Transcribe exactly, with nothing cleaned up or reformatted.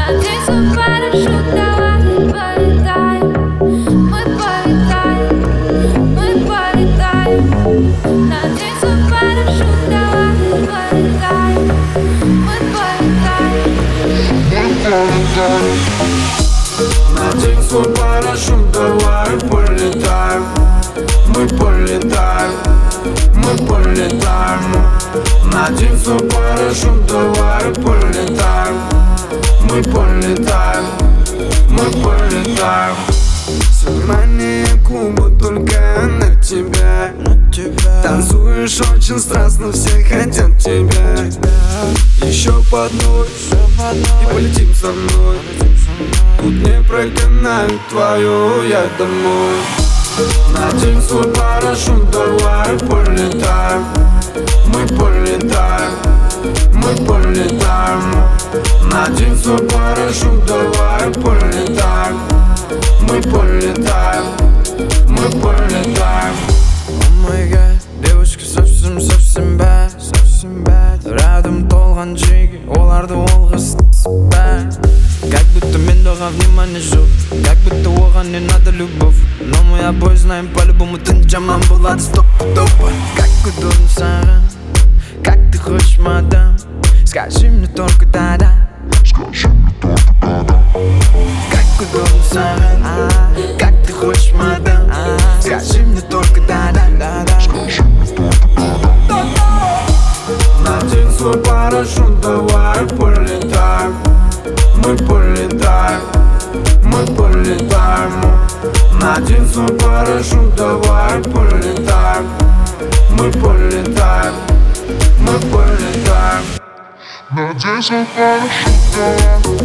Надень свой парашют, давай полетаем. Мы полетаем, мы полетаем. Надень свой парашют, давай полетаем. Мы полетаем, мы полетаем. Надень свой парашют, давай полетаем. Мы полетаем, мы полетаем. Надень свой парашют, давай полетаем. Мы полетаем, мы полетаем. Все внимание клуба только на тебя. Танцуешь очень страстно, все хотят тебя. Еще по одной и полетим со мной. Тут не проканаю твою, я домой. Надень свой парашют, давай полетаем. Мы полетаем, мы полетаем. Надень свой парашют, давай полетаем. Мы полетаем, мы полетаем. О май гад, девушка совсем-совсем bad, совсем bad. Рядом толған жеги, оларды олға бad. Как будто мен доға внимание жоқ, как будто оған не надо любовь. Но мы обои знаем, по-любому ты жаман болады стопудово. Как удобно саған, как ты хочешь, мадам. Скажи мне только да-да. Скажи мне только да-да. Как удобно саған, как ты хочешь, мадам. Скажи мне только да-да. Скажи мне только да-да. Надень свой парашют, давай полетаем. Мы полетаем, мы полетаем. Надень свой парашют, давай полетаем. Мы полетаем, мы полетаем. Надень свой парашют, давай.